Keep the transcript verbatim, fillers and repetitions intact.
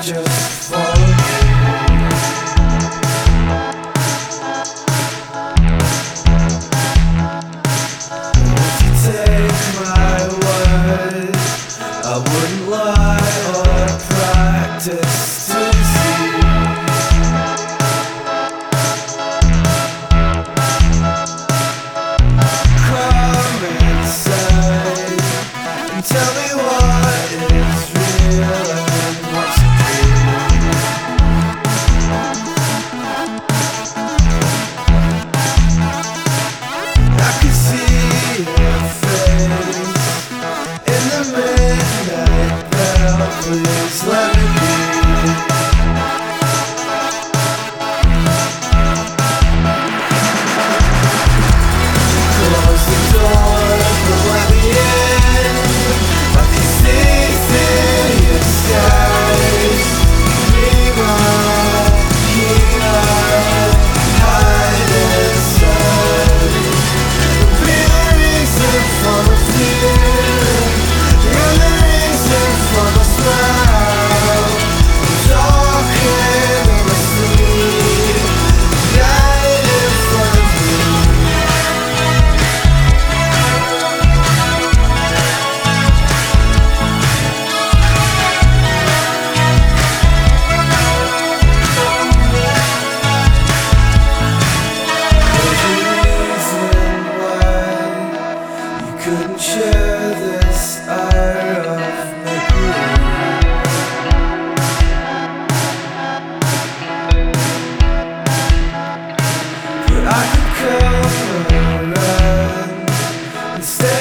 just follow me. If you take my word, I wouldn't lie or practice to deceive. Come inside and tell me what is real and what's true. I can see your face in the midnight bell. Please let me be. Close the door, but let me in. I can see through your skies. Dream on, keep on, hide inside. Be the reason for the fear. You're the reason for the smile. I'm talking in my sleep. Right in front of me. Couldn't share this art of make-believe. But I could come around and stay